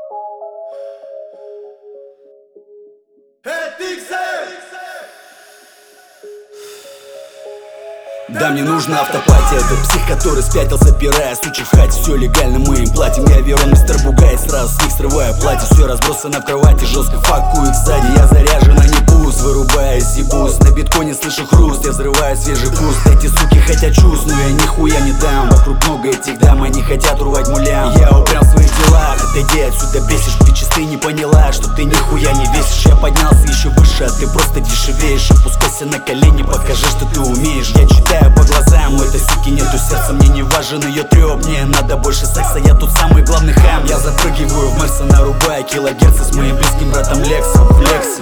Да, мне нужна автопатия, это псих, который спятился, пирая. Сучи в хате, все легально, мы им платим. Я Верон, мистер Бугай, сразу с них срываю платье. Все разбросано в кровати, жестко факую их сзади. Я заряжен, а не пуст, вырубая зибус. На биткоине слышу хруст, я взрываю свежий куст. Эти суки хотят чувств, но я нихуя не дам. Вокруг много этих дам, они хотят урвать мулям. Я упрям в своих делах, отойди отсюда, бесишь. Бичес, ты не поняла, что ты нихуя не весишь. Я поднялся еще выше, а ты просто дешевеешь. Опускайся на колени, покажи, что ты умеешь. Я читаю по глазам, у этой суки нету сердца. Мне не важен ее трёп, мне надо больше секса. Я тут самый главный хам. Я запрыгиваю в Мерса, нарубая килогерцы с моим близким братом Лексом. Флексим.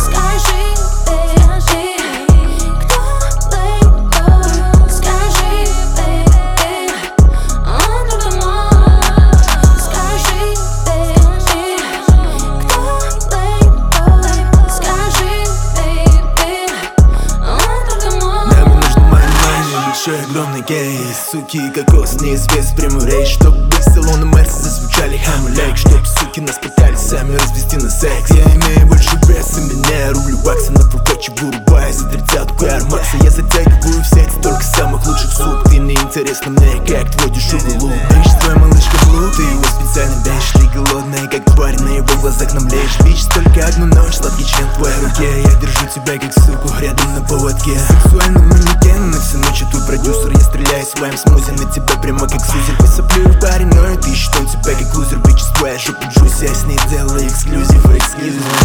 Огромный кейс, суки, кокос, неизвестный прямой рейс. Чтоб быть в салоне Мерса зазвучали хамлейк. Чтоб суки нас пытались сами развести на секс. Я имею больше веса, меня рублю бакса. На фултаче вырубаюсь за 30-ку армакса. Я затягиваю в сеть только самых лучших сук. Ты не интересно мне, как твой дешевый лук. Бейшь, твоя малышка блуд, ты его специально бейшь. Ты голодная, как тварь, на его глазах нам лечь. Бич, только одну ночь, сладкий член в твоей руке. Я держу тебя как суку рядом на поводке. Сексуальный манекен, на всю ночь твой продюсер. Я стреляю своим смузи на тебя прямо как сузер. Посоплю парень, но и ты ищет он тебя как лузер. Бичес, твоя жопа джуси, я с ней делаю эксклюзив.